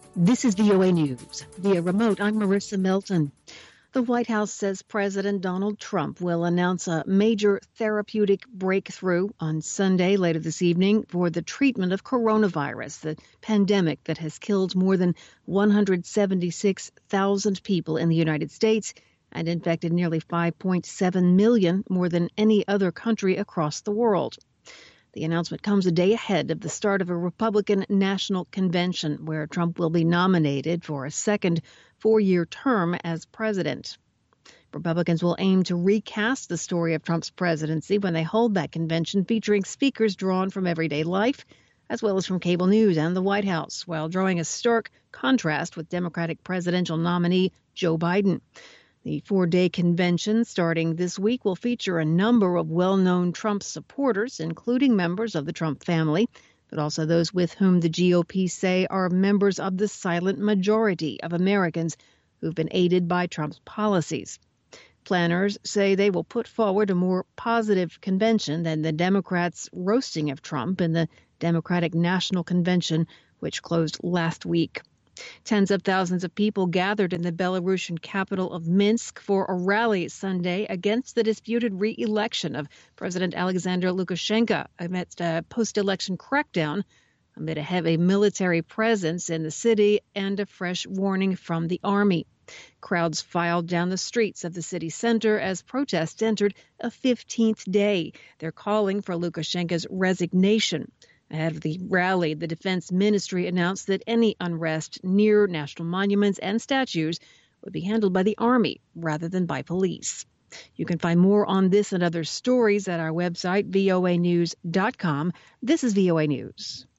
This is VOA News. Via remote, I'm Marissa Milton. The White House says President Donald Trump will announce a major therapeutic breakthrough on Sunday later this evening for the treatment of coronavirus, the pandemic that has killed more than 176,000 people in the United States and infected nearly 5.7 million, more than any other country across the world. The announcement comes a day ahead of the start of a Republican National Convention where Trump will be nominated for a second four-year term as president. Republicans will aim to recast the story of Trump's presidency when they hold that convention, featuring speakers drawn from everyday life, as well as from cable news and the White House, while drawing a stark contrast with Democratic presidential nominee Joe Biden. The four-day convention starting this week will feature a number of well-known Trump supporters, including members of the Trump family, but also those with whom the GOP say are members of the silent majority of Americans who've been aided by Trump's policies. Planners say they will put forward a more positive convention than the Democrats' roasting of Trump in the Democratic National Convention, which closed last week. Tens of thousands of people gathered in the Belarusian capital of Minsk for a rally Sunday against the disputed re-election of President Alexander Lukashenko amidst a post-election crackdown, amid a heavy military presence in the city and a fresh warning from the army. Crowds filed down the streets of the city center as protests entered a 15th day. They're calling for Lukashenko's resignation. Ahead of the rally, the Defense Ministry announced that any unrest near national monuments and statues would be handled by the Army rather than by police. You can find more on this and other stories at our website, voanews.com. This is VOA News.